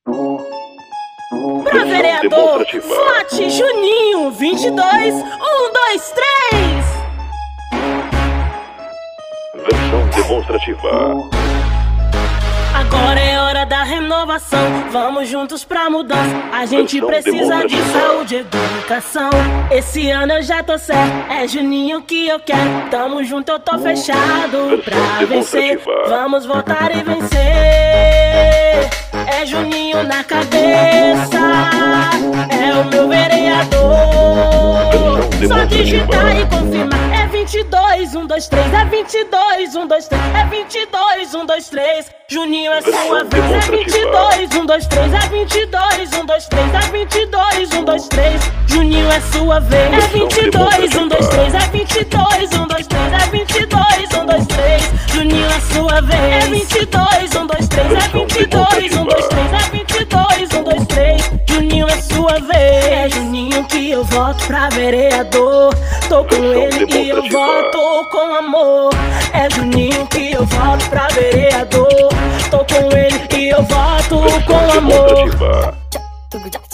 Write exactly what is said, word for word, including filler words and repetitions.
Pra vereador, vote Juninho vinte e dois, um, dois, três. Versão demonstrativa. Agora é hora da renovação, vamos juntos pra mudança. A gente precisa de saúde e educação. Esse ano eu já tô certo, é Juninho que eu quero. Tamo junto, eu tô fechado pra vencer. Vamos votar e vencer. É Juninho na cabeça, é o meu vereador. Só digitar e confirmar. É vinte e dois, um, dois, três. É vinte e dois, um, dois, três. É vinte e dois, um, dois, três. Juninho é sua vez. É vinte e dois, um, dois, três. É vinte e dois, um, dois, três. É vinte e dois, um, dois, três. Juninho é sua vez. É vinte e dois, um, dois, três. É vinte e dois, um, dois, três. É vinte e dois, um, dois, três. Juninho é sua vez. É vinte e dois, um, dois, três. É vinte e dois, um, dois, três. É vinte e dois, um, dois, três. Juninho é sua vez. É Juninho que eu voto pra vereador. Tô com ele e eu voto com amor. É Juninho que eu voto pra vereador. Tô com ele e eu voto com amor.